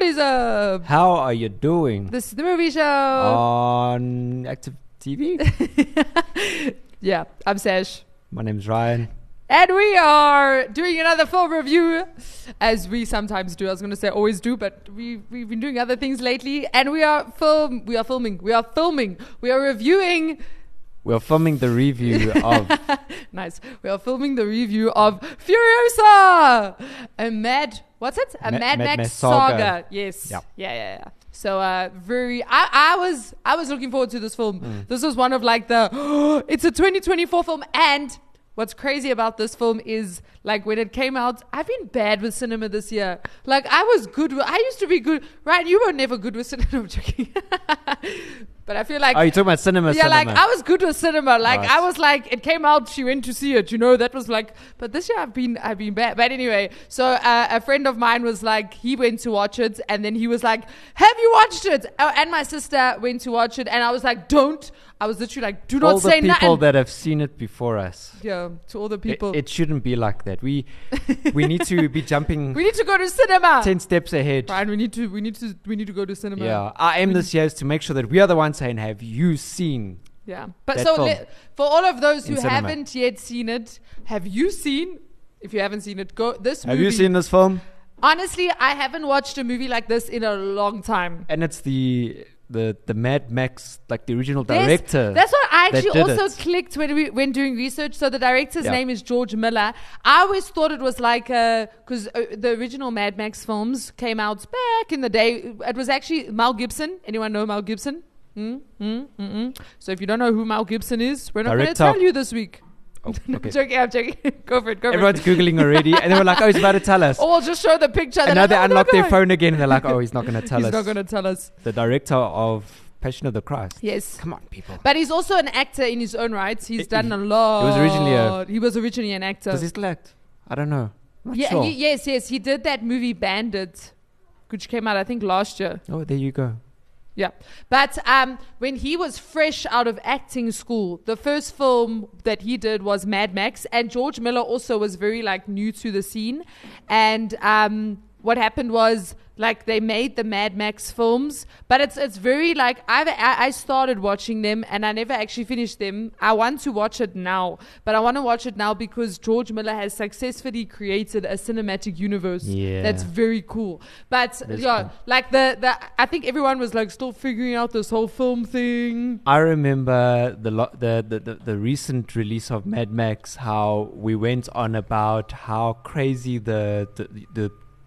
What is up? How are you doing? This is the movie show. On Active TV. Yeah, I'm Sash. My name's Ryan. And we are doing another film review, as we sometimes do. I was going to say always do, but we've been doing other things lately. And we are reviewing. We're filming the review of... Nice. We are filming the review of Furiosa! Mad Max saga. Yes. Yeah. Yeah. So I was looking forward to this film. This was one of like it's a 2024 film, and what's crazy about this film is, like, when it came out, I've been bad with cinema this year. Like, I used to be good. Ryan, you were never good with cinema. I'm joking. But I feel like... Oh, you're talking about cinema? Yeah, like, I was good with cinema. Like, right. I was like, it came out, she went to see it, that was like... But this year I've been bad. But anyway, so a friend of mine was like, he went to watch it, and then he was like, have you watched it? And my sister went to watch it, and I was like, don't. I was literally like, do not say nothing. All the people that have seen it before us. Yeah, to all the people. It shouldn't be like that. We need to be jumping... We need to go to cinema. 10 steps ahead. Ryan, we need to go to cinema. Yeah, our aim this year is to make sure that we are the ones saying, have you seen? Yeah, but that so film for all of those who in cinema? haven't yet seen it, have you seen? If you haven't seen it, go this movie. Have you seen this film? Honestly, I haven't watched a movie like this in a long time. And it's the Mad Max, like the original director. That's what I actually also it. clicked when doing research. So the director's Yeah. name is George Miller. I always thought it was like because the original Mad Max films came out back in the day. It was actually Mel Gibson. Anyone know Mel Gibson? So if you don't know who Mel Gibson is, we're not going to tell you this week. Oh, okay. I'm joking. Go for it. Everyone's Googling already, and they were like, oh, he's about to tell us. Or we'll just show the picture. And now they unlock their phone again, and they're like, oh, he's not going to tell us. He's not going to tell us. The director of Passion of the Christ. Yes. Come on, people. But he's also an actor in his own right. He's done a lot. He was originally an actor. Does he still act? I don't know. Not Yeah. sure. Yes. He did that movie Bandit, which came out, I think, last year. Oh, there you go. Yeah. But when he was fresh out of acting school, the first film that he did was Mad Max. And George Miller also was very, like, new to the scene. And what happened was, like, they made the Mad Max films, but it's very, like, I started watching them and I never actually finished them. I want to watch it now, but I want to watch it now because George Miller has successfully created a cinematic universe. Yeah. That's very cool. But That's yeah, cool. like I think everyone was, like, still figuring out this whole film thing. I remember the recent release of Mad Max, how we went on about how crazy the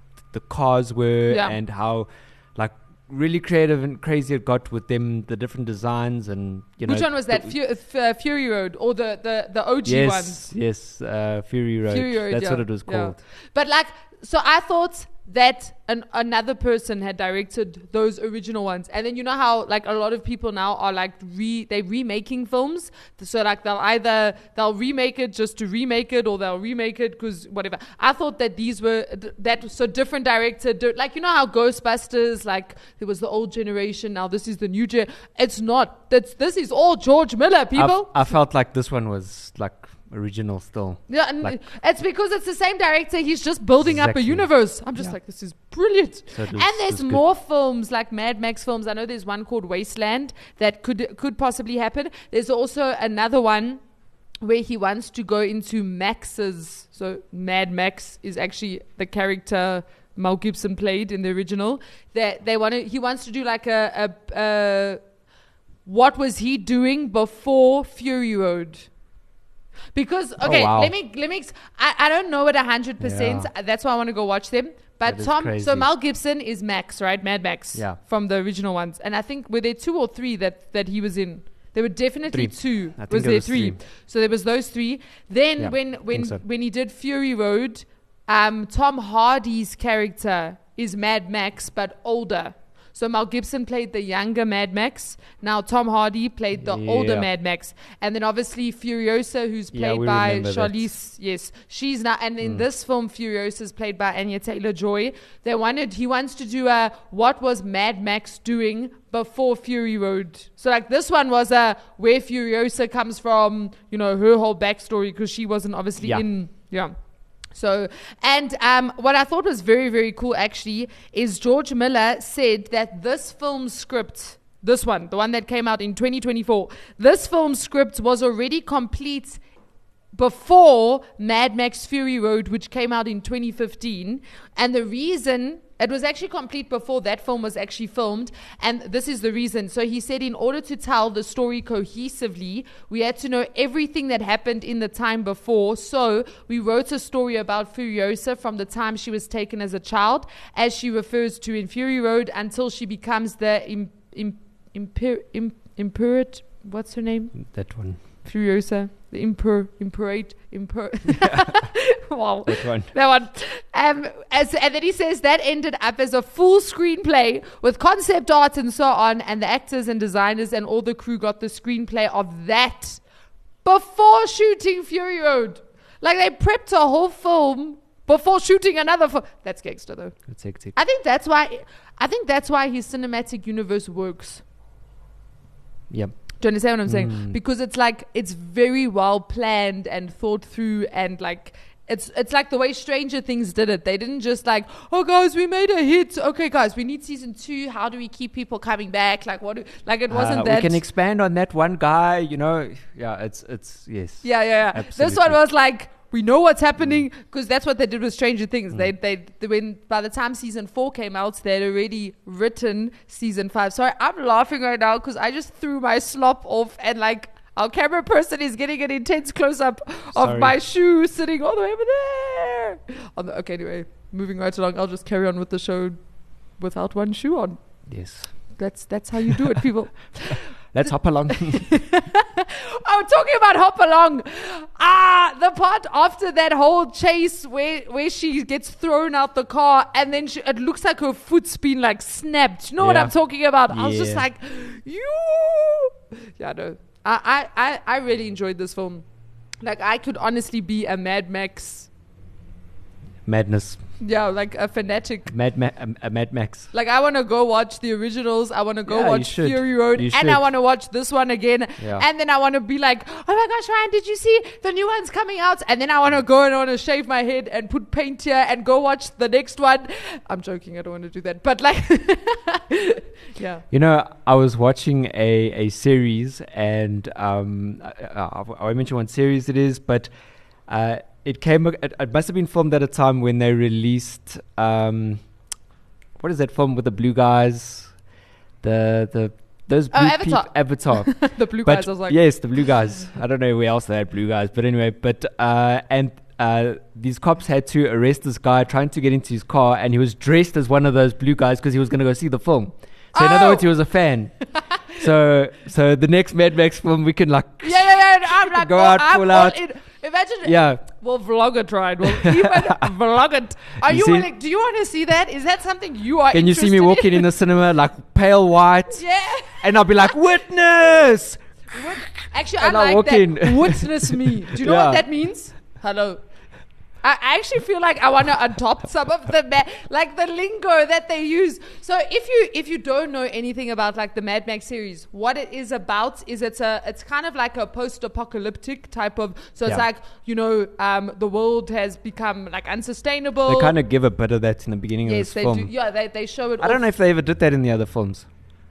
cars were, Yeah. and how, like, really creative and crazy it got with them, the different designs, and Which one was that? Fury Road, or the OG one? Yes, Fury Road. Fury Road, That's yeah. what it was called. Yeah. But, like, so I thought that another person had directed those original ones, and then you know how, like, a lot of people now are, like, they're remaking films. So, like, they'll remake it just to remake it, or they'll remake it because whatever. I thought that these were so different director, like, you know how Ghostbusters, like, there was the old generation, now this is the new gen. It's not. This is all George Miller, people. I felt like this one was, like, original still. Yeah, and Like, it's because it's the same director. He's just building up a Exactly. universe. I'm just like, this is brilliant. So it was- And it there's was good. more films like Mad Max films. I know there's one called Wasteland that could possibly happen. There's also another one where he wants to go into Max's. So Mad Max is actually the character Mel Gibson played in the original. He wants to do like a what was he doing before Fury Road? Because okay, wow. let me. I don't know it 100%. Yeah. That's why I want to go watch them. But That is so crazy. Mel Gibson is Max, right? Mad Max. Yeah. From the original ones, and I think were there 2 or 3 that he was in. There were definitely 3. 2. I think Was there there was 3? 3. So there was those 3. Then Yeah, think so. when he did Fury Road, Tom Hardy's character is Mad Max but older. So Mel Gibson played the younger Mad Max. Now Tom Hardy played the older Yeah. Mad Max. And then obviously Furiosa, who's Yeah, played we by remember that. Charlize. Yes, she's now. And in this film, Furiosa is played by Anya Taylor-Joy. He wants to do what was Mad Max doing before Fury Road. So like this one was where Furiosa comes from, her whole backstory, because she wasn't obviously Yeah. in. Yeah. So, and what I thought was very, very cool actually is George Miller said that this film script, this one, the one that came out in 2024, this film script was already complete before Mad Max Fury Road, which came out in 2015. And the reason, it was actually complete before that film was actually filmed. And this is the reason. So he said in order to tell the story cohesively, we had to know everything that happened in the time before. So we wrote a story about Furiosa from the time she was taken as a child, as she refers to in Fury Road, until she becomes the Imperate, what's her name? That one. Furiosa, the Imperate. Wow, That one. that one. And then he says that ended up as a full screenplay with concept art and so on, and the actors and designers and all the crew got the screenplay of that before shooting Fury Road. Like they prepped a whole film before shooting another film. That's gangster though. That's hectic. I think that's why his cinematic universe works. Yep. Do you understand what I'm saying? Because it's like, it's very well planned and thought through, and like, it's like the way Stranger Things did it. They didn't just like, oh guys, we made a hit. Okay guys, we need season 2. How do we keep people coming back? Like it wasn't that. We can expand on that one guy, you know. Yeah, it's yes. Yeah. Absolutely. This one was like, we know what's happening, because that's what they did with Stranger Things. They when by the time season 4 came out, they had already written season 5. Sorry, I'm laughing right now because I just threw my slop off, and like our camera person is getting an intense close up of my shoe sitting all the way over there. Okay, anyway, moving right along. I'll just carry on with the show without one shoe on. Yes. That's how you do it, people. Let's hop along. Oh, talking about hop along. The part after that whole chase where she gets thrown out the car, and then it looks like her foot's been like snapped. You know what I'm talking about? I was just like, yeah, no. I really enjoyed this film. Like, I could honestly be a Mad Max. Madness. Yeah, like a fanatic. Mad Max. Like, I want to go watch the originals. I want to go watch Fury Road. You and should. I want to watch this one again. Yeah. And then I want to be like, oh my gosh, Ryan, did you see the new one's coming out? And then I want to go and I want to shave my head and put paint here and go watch the next one. I'm joking. I don't want to do that. But like, yeah. You know, I was watching a series, and I won't mention what series it is, but it must have been filmed at a time when they released what is that film with the blue guys? Those blue Avatar. Avatar. The blue guys. I was like, yes, the blue guys. I don't know where else they had blue guys, but anyway. But these cops had to arrest this guy trying to get into his car, and he was dressed as one of those blue guys because he was going to go see the film. So in other words, he was a fan. So the next Mad Max film, we can like I'm like, go out, pull out. Imagine. Yeah. We'll vlog it, right? We'll even vlog it. Do you want to see that? Is that something you are Can you see me walking in the cinema like pale white? Yeah. And I'll be like, witness! Actually, And I I'll like walk that. in. Witness me. Do you know what that means? Hello. I actually feel like I want to adopt some of the like the lingo that they use. So if you don't know anything about like the Mad Max series, what it is about is it's kind of like a post-apocalyptic type of. So it's like, you know, the world has become like unsustainable. They kind of give a bit of that in the beginning of this film. Yes, they do. Yeah, they show it. I don't know if they ever did that in the other films.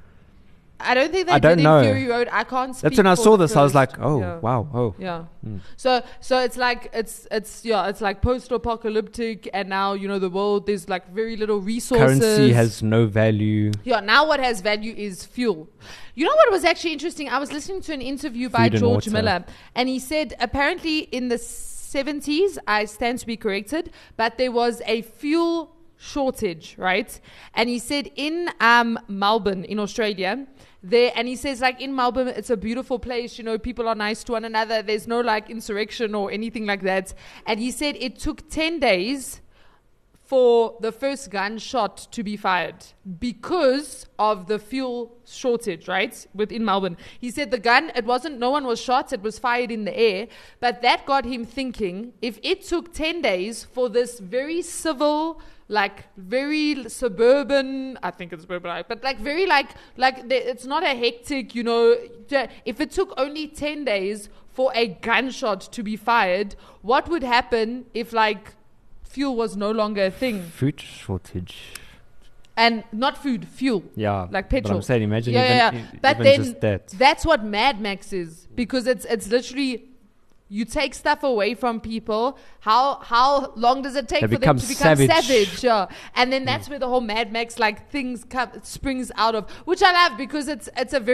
I don't think they did in Fury Road. I can't speak. That's when I saw this. I was like, oh, yeah. wow, oh. Yeah. So it's like it's like post-apocalyptic, and now, you know, the world, there's like very little resources. Currency has no value. Yeah. Now what has value is fuel. You know what was actually interesting? I was listening to an interview by George Miller, and he said apparently in the 70s, I stand to be corrected, but there was a fuel shortage, right? And he said in Melbourne in Australia there, and he says like in Melbourne it's a beautiful place, you know, people are nice to one another, there's no like insurrection or anything like that. And he said it took 10 days for the first gunshot to be fired because of the fuel shortage, right? Within Melbourne. He said the gun, no one was shot, it was fired in the air. But that got him thinking, if it took 10 days for this very civil, like very suburban, I think it's suburban, but like very it's not a hectic, you know, if it took only 10 days for a gunshot to be fired, what would happen if like fuel was no longer a thing. Food shortage. And not food, fuel. Yeah. Like petrol. But I'm saying, imagine Yeah. But even then just that. that's what Mad Max is. Because it's literally, you take stuff away from people. How long does it take They for them become to become savage. savage? Yeah. And then that's where the whole Mad Max like things springs out of, which I love because it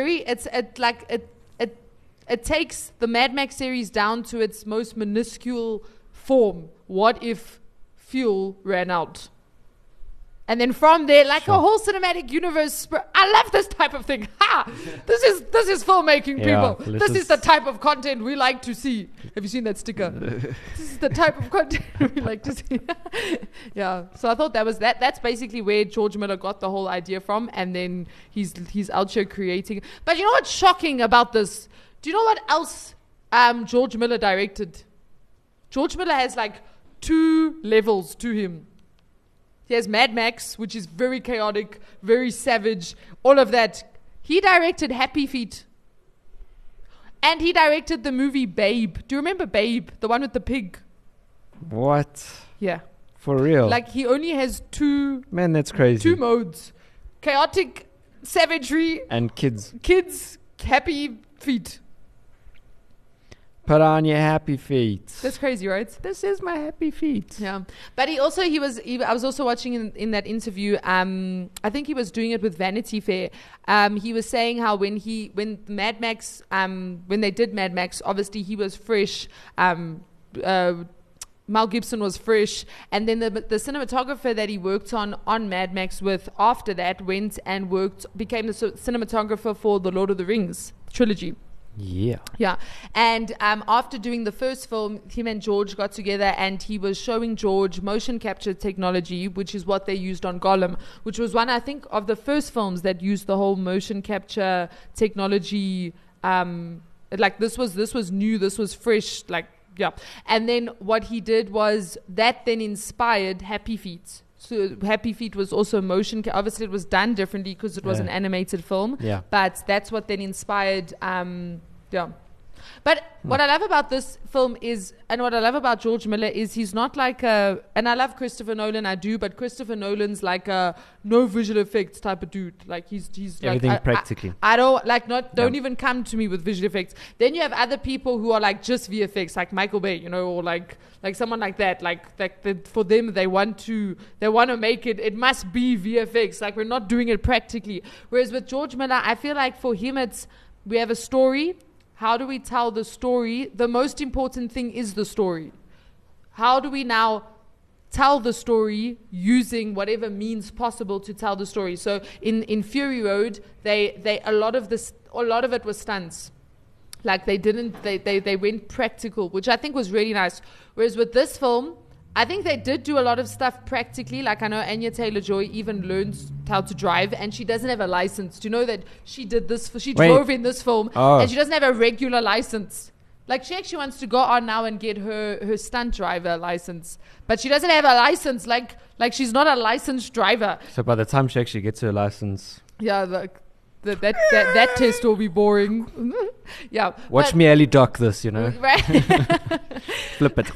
takes the Mad Max series down to its most minuscule form. What if fuel ran out? And then from there, like a whole cinematic universe. I love this type of thing. Ha! This is filmmaking, Yeah, people. This is the type of content we like to see. Have you seen that sticker? This is the type of content we like to see. Yeah. So I thought that's basically where George Miller got the whole idea from, and then he's out here creating. But you know what's shocking about this? Do you know what else George Miller directed? George Miller has like 2 levels to him. He has Mad Max, which is very chaotic, very savage, all of that. He directed Happy Feet. And he directed the movie Babe. Do you remember Babe? The one with the pig. What? Yeah. For real? Like he only has 2 Man, that's crazy. 2 modes. Chaotic savagery, And kids. happy feet. Put on your happy feet. That's crazy, right? This is my happy feet. Yeah, but I was also watching in that interview. I think he was doing it with Vanity Fair. He was saying how when Mad Max, when they did Mad Max, obviously he was fresh. Mel Gibson was fresh, and then the cinematographer that he worked on Mad Max with after that went and became the cinematographer for the Lord of the Rings trilogy. Yeah. And after doing the first film, him and George got together and he was showing George motion capture technology, which is what they used on Gollum, which was one, I think, of the first films that used the whole motion capture technology. Like this was new, this was fresh, like, yeah. And then what he did was that then inspired Happy Feet. So Happy Feet was also motion. Obviously, it was done differently because it was an animated film. Yeah. But that's what then inspired. But what I love about this film is, and what I love about George Miller is, he's not like a. And I love Christopher Nolan, I do, but Christopher Nolan's like a no visual effects type of dude. Like he's everything like, practically. I don't like don't even come to me with visual effects. Then you have other people who are like just VFX, like Michael Bay, or like someone like that. For them, they want to make it. It must be VFX. Like we're not doing it practically. Whereas with George Miller, I feel like for him, we have a story. How do we tell the story? The most important thing is the story. How do we now tell the story using whatever means possible to tell the story? So in Fury Road, a lot of it was stunts. Like they went practical, which I think was really nice. Whereas with this film, I think they did do a lot of stuff practically. Like I know Anya Taylor-Joy even learns how to drive, and she doesn't have a license. Do you know that she did this? She drove in this film, and she doesn't have a regular license. Like she actually wants to go on now and get her stunt driver license, but she doesn't have a license. Like she's not a licensed driver. So by the time she actually gets her license, that test will be boring. Yeah. Watch me Ellie Doc this, Right. Flip it.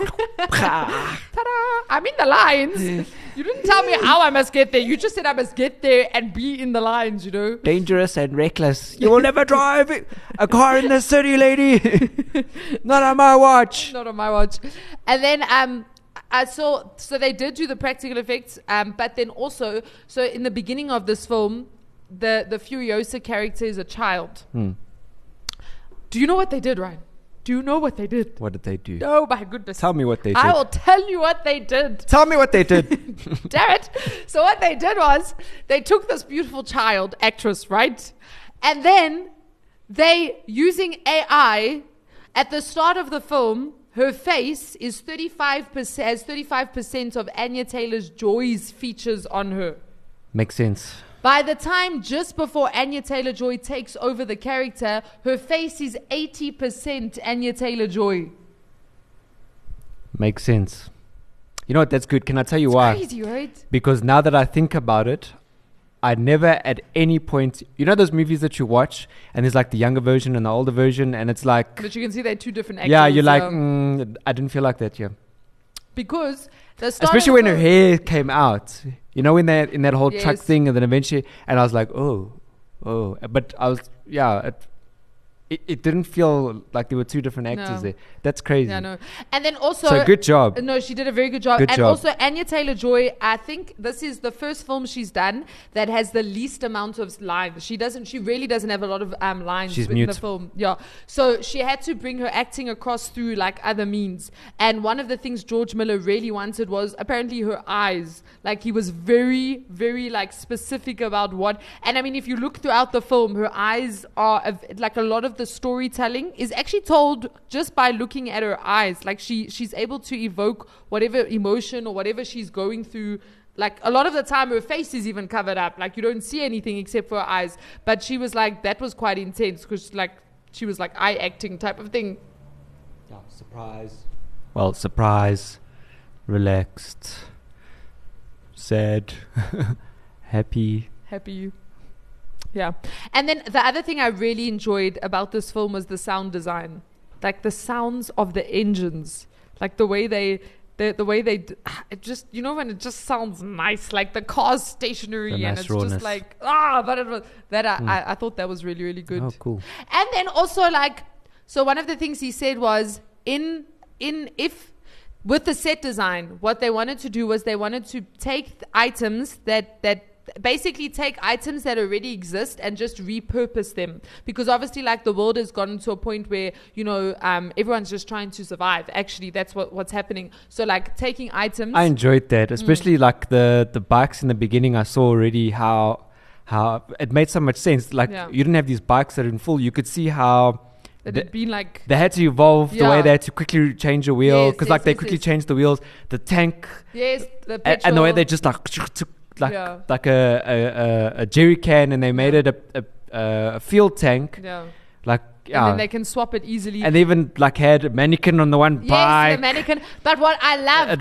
Ta-da! I'm in the lines. You didn't tell me how I must get there. You just said I must get there and be in the lines, Dangerous and reckless. You will never drive a car in the city, lady. Not on my watch. Not on my watch. And then I saw, so they did do the practical effects, but then also, so in the beginning of this film, the Furiosa character is a child. Do you know what they did, Ryan? Do you know what they did? What did they do? Oh my goodness. Tell me what they did. I will tell you what they did. Tell me what they did. Damn it. So what they did was they took this beautiful child actress, right? And then they, using AI, at the start of the film, her face is 35% of Anya Taylor-Joy's features on her. Makes sense. By the time just before Anya Taylor-Joy takes over the character, her face is 80% Anya Taylor-Joy. Makes sense. You know what? That's good. Can I tell you why? It's crazy, right? Because now that I think about it, I never at any point... You know those movies that you watch and there's like the younger version and the older version and it's like... But you can see they're two different actors. Yeah, you're like, I didn't feel like that, yeah. Because The start Especially of when the her film- hair came out. You know, when they're in that whole truck Yes. thing, and then eventually, and I was like, oh. But I was, it didn't feel like there were two different actors No. there. That's crazy. Yeah, no. And then also, So good job. No, she did a very good job. Good and job. also, Anya Taylor-Joy, I think this is the first film she's done that has the least amount of lines. She really doesn't have a lot of lines She's within mute. the film. Yeah. So she had to bring her acting across through like other means. And one of the things George Miller really wanted was apparently her eyes. Like he was very, very like specific about what. And I mean, if you look throughout the film, her eyes are like a lot of the storytelling is actually told just by looking at her eyes. Like she's able to evoke whatever emotion or whatever she's going through. Like a lot of the time her face is even covered up. Like you don't see anything except for her eyes. But she was like, that was quite intense because like she was like eye acting type of thing. Yeah, surprise. Well, surprise, relaxed, sad, happy. Yeah. And then the other thing I really enjoyed about this film was the sound design. Like the sounds of the engines. Like the way it just, you know, when it just sounds nice, like the car's stationary The and nice it's rawness. just like, but it was that I thought that was really, really good. Oh, cool. And then also like, so one of the things he said was with the set design, what they wanted to do was they wanted to take items that basically take items that already exist and just repurpose them, because obviously like the world has gotten to a point where, you know, everyone's just trying to survive. Actually, that's what's happening. So like taking items. I enjoyed that, especially like the bikes in the beginning. I saw already how it made so much sense. Like you didn't have these bikes that are in full. You could see how that had been like they had to evolve the way they had to quickly change a wheel, because they quickly changed the wheels, the tank, the petrol. and the way they just took like a jerry can and they made it a fuel tank. Yeah. Like and then they can swap it easily. And they even like had a mannequin on the one bike. Yes, the mannequin. But what I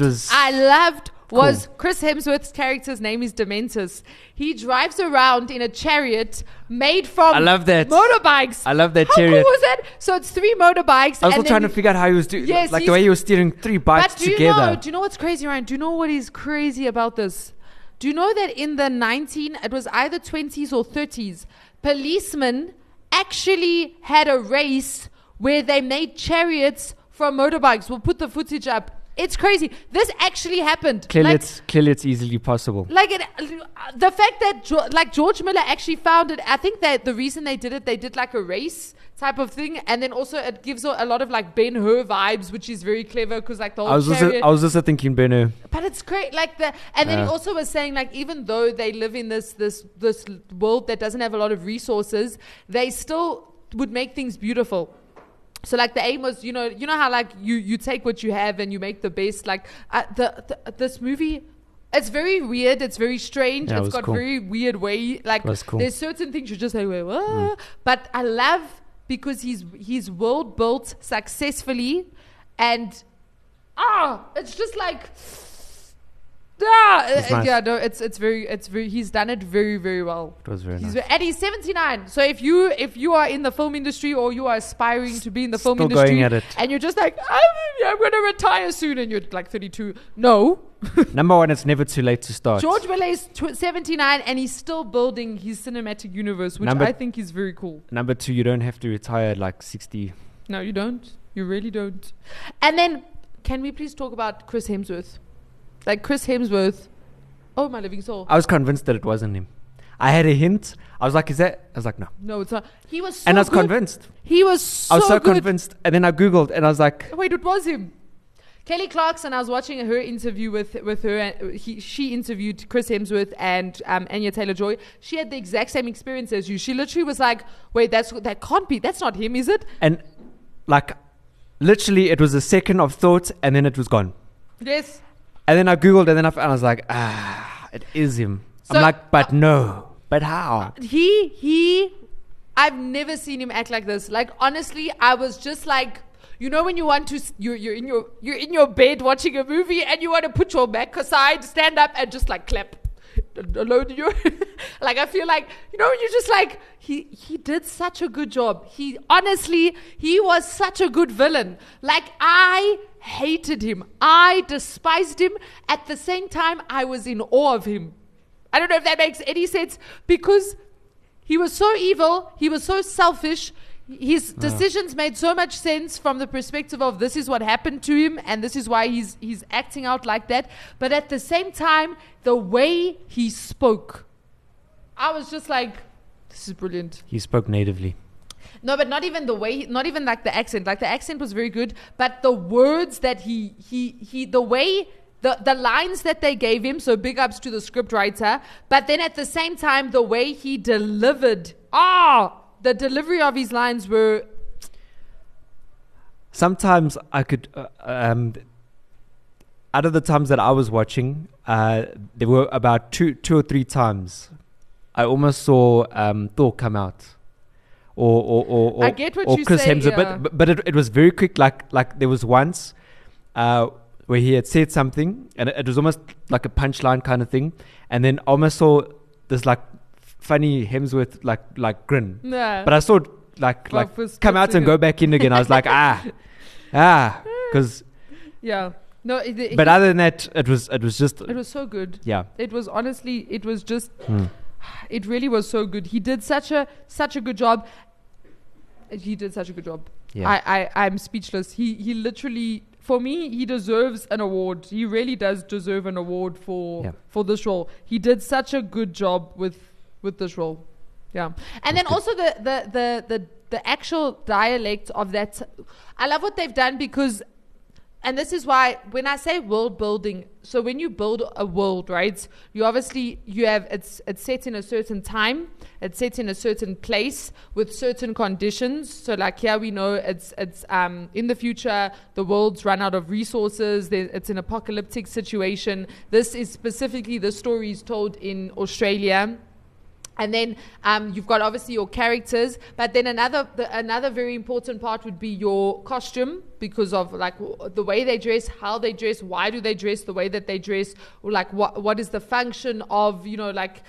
loved was cool. Chris Hemsworth's character's name is Dementus. He drives around in a chariot made from motorbikes. I love that How chariot. How cool was that? So it's 3 motorbikes. I was still trying to figure out how he was doing, like the way he was steering 3 bikes together. Do you know what's crazy, Ryan? Do you know what is crazy about this? Do you know that in the it was either 20s or 30s, policemen actually had a race where they made chariots from motorbikes? We'll put the footage up. It's crazy. This actually happened. Clearly, it's easily possible. Like the fact that George Miller actually found it. I think that the reason they did like a race type of thing, and then also it gives a lot of like Ben-Hur vibes, which is very clever because like the whole I was also thinking Ben-Hur. But it's great, like and then he also was saying like even though they live in this world that doesn't have a lot of resources, they still would make things beautiful. So like the aim was, you know how like you take what you have and you make the best. Like this movie, it's very weird. It's very strange. Yeah, it's got cool. very weird way. Like cool. There's certain things you just say, whoa. But I love because he's world built successfully, and it's just like. Nice. Yeah, no, it's very. He's done it very, very well. It was very nice. And he's 79. So if you are in the film industry or you are aspiring to be in the film Still industry, going at it. and you're just like, I'm going to retire soon, and you're like 32. No. Number 1, it's never too late to start. George Miller is 79, and he's still building his cinematic universe, which I think is very cool. Number 2, you don't have to retire at like 60. No, you don't. You really don't. And then, can we please talk about Chris Hemsworth? Like Chris Hemsworth, oh my living soul. I was convinced that it wasn't him. I had a hint. I was like, is that? I was like, no. No, it's not. He was so And I was good. convinced. He was so I was so good. convinced. And then I Googled and I was like. Wait, it was him. Kelly Clarkson, I was watching her interview with her. And she interviewed Chris Hemsworth and Anya Taylor-Joy. She had the exact same experience as you. She literally was like, wait, that can't be. That's not him, is it? And like, literally, it was a second of thought and then it was gone. Yes. And then I Googled and then I was like, it is him. So, I'm like, but no. But how? I've never seen him act like this. Like, honestly, I was just like, you know when you want to, you're in your bed watching a movie and you want to put your back aside, stand up and just like clap. alone in your like I feel like, you know, you're just like he did such a good job. He was such a good villain. Like, I hated him, I despised him. At the same time, I was in awe of him. I don't know if that makes any sense, because he was so evil, he was so selfish. His decisions made so much sense from the perspective of this is what happened to him and this is why he's acting out like that. But at the same time, the way he spoke, I was just like, this is brilliant. He spoke natively. No, but not even the way, not even like the accent. Like, the accent was very good, but the words that the way, the lines that they gave him, so big ups to the script writer, but then at the same time, the way he delivered, the delivery of his lines were... Sometimes I could... out of the times that I was watching, there were about two or three times I almost saw Thor come out. Or I get what or you Chris say, Hemsworth, yeah. but it was very quick. Like there was once where he had said something, and it was almost like a punchline kind of thing, and then I almost saw this like funny Hemsworth like grin. Yeah. But I saw it like come out and go back in again. I was like because yeah. No, but other than that, it was just it was so good. Yeah. It was honestly, it was just it really was so good. He did such a good job. He did such a good job. Yeah. I'm speechless. He literally, for me, he deserves an award. He really does deserve an award for this role. He did such a good job with this role. Yeah. And then also the actual dialect of that. I love what they've done, because, and this is why when I say world building, so when you build a world, right, you have it's set in a certain time, it's set in a certain place with certain conditions. So like here we know it's in the future the world's run out of resources, it's an apocalyptic situation. This is specifically, the story is told in Australia. And then you've got obviously your characters, but then another very important part would be your costume, because of like the way they dress, how they dress, why do they dress the way that they dress, or like what is the function of, you know, like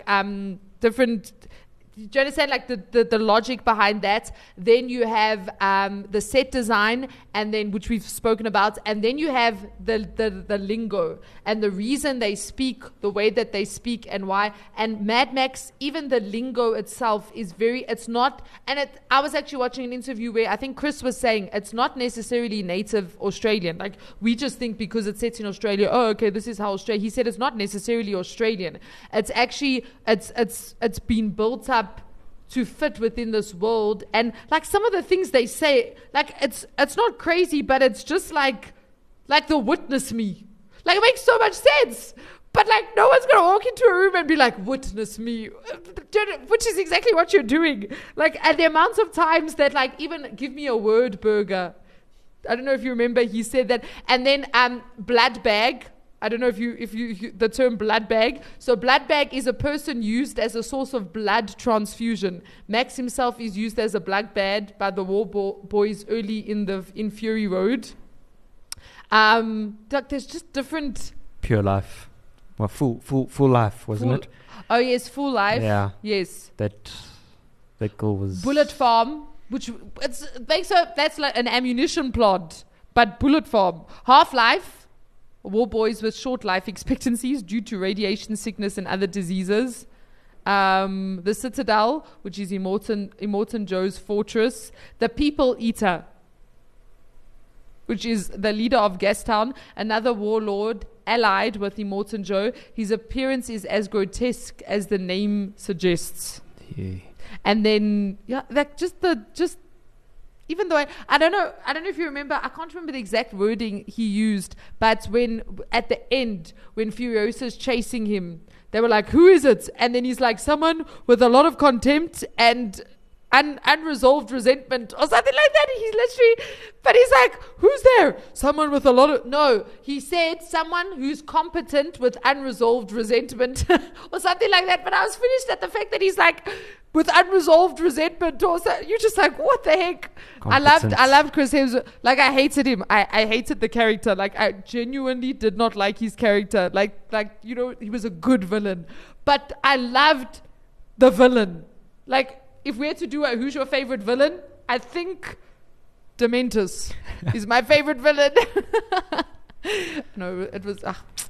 different. Do you understand like the logic behind that? Then you have the set design, and then, which we've spoken about, and then you have the lingo and the reason they speak the way that they speak and why. And Mad Max, even the lingo itself is it's not, and I was actually watching an interview where I think Chris was saying it's not necessarily native Australian. Like, we just think because it's set in Australia, oh, okay, this is how Australia. He said it's not necessarily Australian. It's actually, it's been built up to fit within this world. And like some of the things they say, like it's not crazy, but it's just like the witness me. Like, it makes so much sense. But like, no one's gonna walk into a room and be like, witness me, which is exactly what you're doing. Like, at the amount of times that, like, even give me a word burger. I don't know if you remember, he said that. And then blood bag. I don't know if you the term blood bag. So blood bag is a person used as a source of blood transfusion. Max himself is used as a blood bag by the war boys early in Fury Road. There's just different. Pure Life. Well, full life, wasn't it? Oh yes, Full Life. Yeah. Yes. That girl was Bullet Farm, which that's like an ammunition plant, but Bullet Farm. Half-Life. War boys with short life expectancies due to radiation sickness and other diseases. The Citadel, which is Immortan Joe's fortress. The People Eater, which is the leader of Gastown, another warlord allied with Immortan Joe. His appearance is as grotesque as the name suggests. Yeah. And then, like even though I don't know if you remember, I can't remember the exact wording he used, but when at the end, when Furiosa's chasing him, they were like, who is it? And then he's like, someone with a lot of contempt, and unresolved resentment or something like that. But he's like, who's there? Someone with a lot of, no, he said someone who's competent with unresolved resentment or something like that. But I was finished at the fact that he's like, with unresolved resentment or so. You're just like, what the heck? I loved Chris Hemsworth. Like, I hated him. I hated the character. Like, I genuinely did not like his character. Like, you know, he was a good villain. But I loved the villain. Like, if we had to do who's your favorite villain, I think Dementus is my favorite villain. No, it was.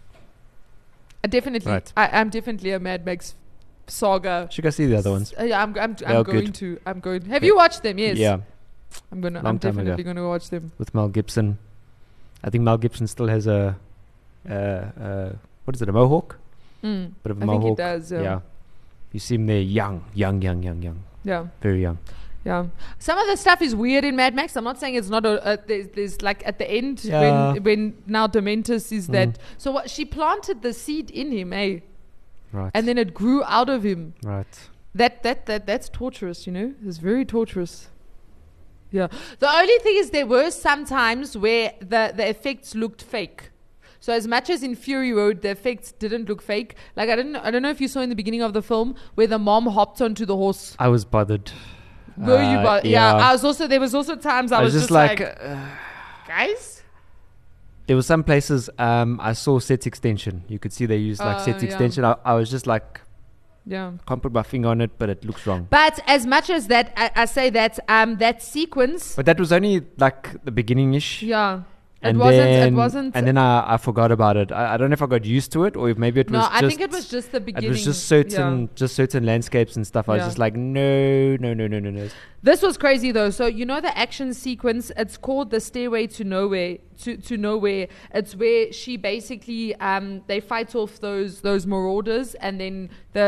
Definitely, right. I'm definitely a Mad Max saga. Should I see the other ones? Yeah, I'm going to. I'm going. Have you watched them? Yes. Yeah. I'm definitely going to watch them with Mel Gibson. I think Mel Gibson still has a what is it? A mohawk. Bit of a I mohawk. think he does. Yeah. You see him there, young. Yeah. Very young. Yeah. Some of the stuff is weird in Mad Max. I'm not saying it's not. There's like at the end when now Dementus is that. So what? She planted the seed in him, eh? Right. And then it grew out of him. Right. That's torturous, you know? It's very torturous. Yeah. The only thing is there were some times where the effects looked fake. So as much as in Fury Road the effects didn't look fake, like I don't know if you saw in the beginning of the film where the mom hopped onto the horse. I was bothered. Were you bothered? Yeah. There was also times I was just like guys? There were some places I saw set extension. You could see they used set extension. I was just like, can't put my finger on it, but it looks wrong. But as much as that, I say that that sequence. But that was only like the beginning-ish. Yeah. It wasn't. And then I forgot about it. I don't know if I got used to it or if maybe it was just... No, I think it was just the beginning. It was just certain landscapes and stuff. I was just like, no. This was crazy though. So you know the action sequence, it's called The Stairway to Nowhere. To Nowhere. It's where she basically they fight off those marauders, and then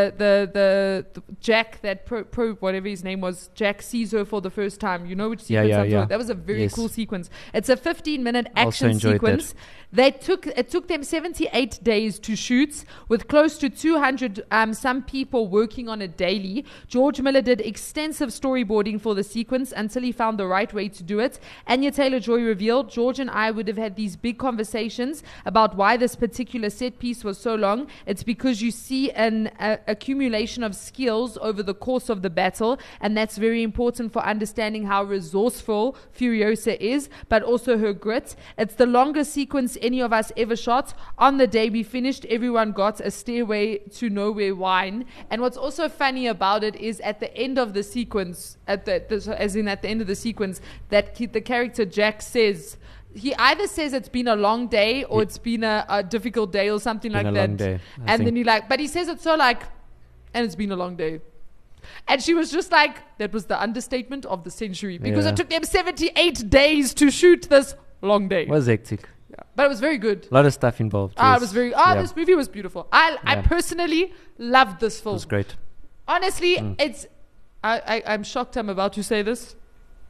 the Jack, that pro whatever his name was, Jack sees her for the first time. You know which sequence I'm talking? That was a very cool sequence. It's a 15-minute action sequence. It took them 78 days to shoot, with close to 200 some people working on it daily. George Miller did extensive storyboarding for the sequence until he found the right way to do it. Anya Taylor-Joy revealed, George and I would have had these big conversations about why this particular set piece was so long. It's because you see an accumulation of skills over the course of the battle, and that's very important for understanding how resourceful Furiosa is, but also her grit. It's the longest sequence any of us ever shot. On the day we finished, everyone got a Stairway to Nowhere wine. And what's also funny about it is at the end of the sequence, at the end of the sequence, that the character Jack says, he either says it's been a long day or it's been a difficult day or something like that. Long day, and then but he says it so like, and it's been a long day. And she was just like, that was the understatement of the century, because it took them 78 days to shoot this long day. It was hectic. Yeah. But it was very good. A lot of stuff involved. It was very. This movie was beautiful. I personally loved this film. It was great. Honestly, it's. I'm shocked I'm about to say this.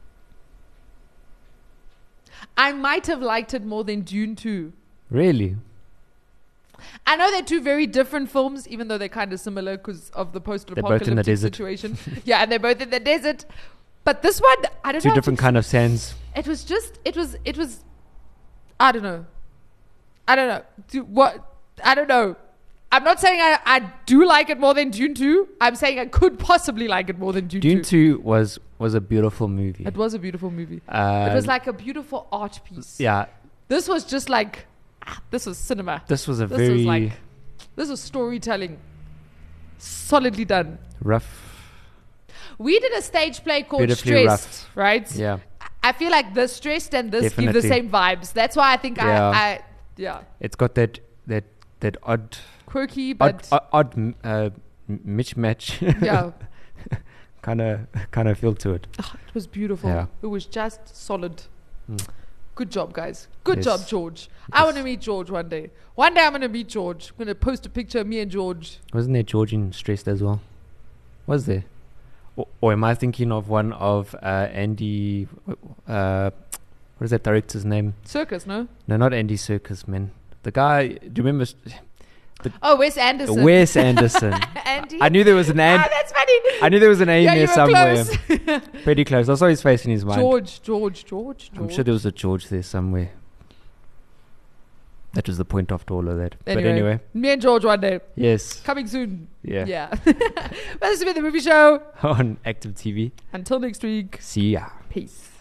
I might have liked it more than Dune 2. Really? I know they're two very different films, even though they're kind of similar because of the post-apocalyptic situation. Yeah, and they're both in the desert. But this one, I don't know. Two different kind of sands. It was. I don't know. I don't know. I'm not saying I do like it more than Dune 2. I'm saying I could possibly like it more than Dune 2. Dune 2 was a beautiful movie. It was a beautiful movie. It was like a beautiful art piece. Yeah. This was just like, this was cinema. This was this was storytelling. Solidly done. Rough. We did a stage play called Stressed, right? Yeah. I feel like the Stressed and this give the same vibes. That's why I think I It's got that odd, quirky, but odd mismatch. Yeah. kind of feel to it. Oh, it was beautiful. Yeah. It was just solid. Good job, guys. Good job, George. I want to meet George one day. One day I'm going to meet George. I'm going to post a picture of me and George. Wasn't there George in Stressed as well? Was there? Or am I thinking of one of Andy... what is that director's name? Serkis, no? No, not Andy Serkis, man. The guy... Do you remember... Oh, Wes Anderson. Wes Anderson. Andy? I knew there was an Ah, and. that's funny. I knew there was an A Yeah, in you there were somewhere. close. Pretty close. I saw his face in his mind. George. I'm sure there was a George there somewhere. That was the point after all of that. But anyway. Me and George one day. Yes. Coming soon. Yeah. Yeah. Well, this has been The Movie Show. On Active TV. Until next week. See ya. Peace.